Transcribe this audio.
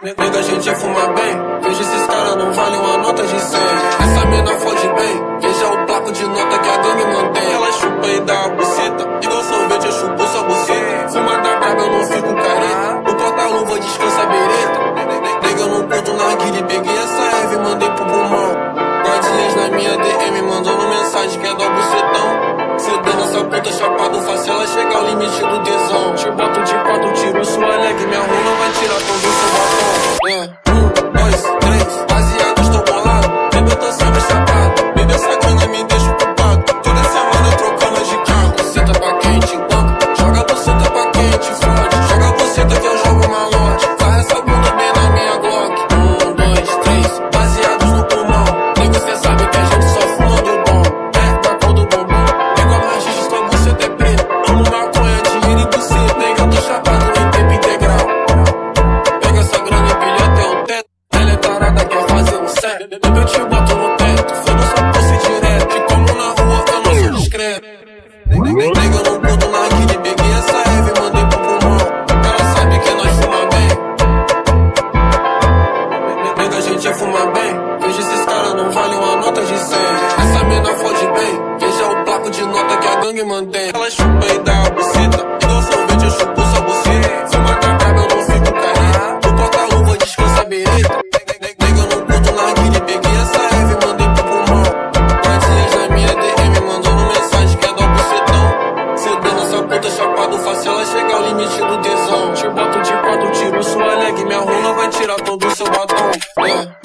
Nega, a gente fuma bem. Veja esses caras não valem uma nota de 100. Essa mina fode bem. Veja o placo de nota que a gangue mantém. Ela chupa e dá a buceta. Igual sorvete, eu chupo sua buceta. Fuma da braba, eu não fico careta. O porta-luva descansa a bereta. Nega, eu não curto narguilha. Peguei essa Eve e mandei pro pulmão. Guardinhas na minha DM mandando mensagem que é do bucetão. Cedendo essa puta chapado, faço ela chegar ao limite do tesão. Te boto de 4, tiro sua leg. Minha runa vai tirar todo o seu batom. 1, 2, 3, baseados tô bolado. Bebê, eu tô sempre chapado. Bebê, essa grana me deixa ocupado. Toda semana eu trocando de carro. Buceta pra quente, banca. Joga buceta pra quente, fode. Joga buceta que eu jogo malote. Sarra essa bunda bem na minha Glock. 1, 2, 3, baseados no pulmão. Nego, cê sabe que a gente só fuma do bom. Da cor do bombom. Pega mais xixi, sua buceta é preta. Amo maconha, dinheiro e buceta. Nega, eu tô chapado em tempo integral. Pega essa grana e pilha até o teto. Ela é tarada, quer fazer um set. Eu te boto no teto. Foda sua posse direto. E como na rua eu não sou discreto. Nega, eu não curto narguilha. Peguei essa Eve e mandei pro pulmão. Ela sabe que nós fuma bem. Nega, a gente fuma bem. Veja esses caras não valem uma nota de 100. Essa mina fode bem. Veja o placo de nota que a gangue mantém. Ela chupa e dá a buceta. Igual sorvete, eu chupo sua buceta. Fuma da braba, eu não fico careta. O porta-luva descansa a bereta. Nega, eu não curto narguilha. Peguei essa Eve e mandei pro pulmão. Guardinhas na minha DM mandando mensagem que é do bucetão. Cedendo essa puta chapado, faço ela chegar ao limite do tesão. Te boto de 4, tiro sua leg. Minha runa vai tirar todo o seu batom.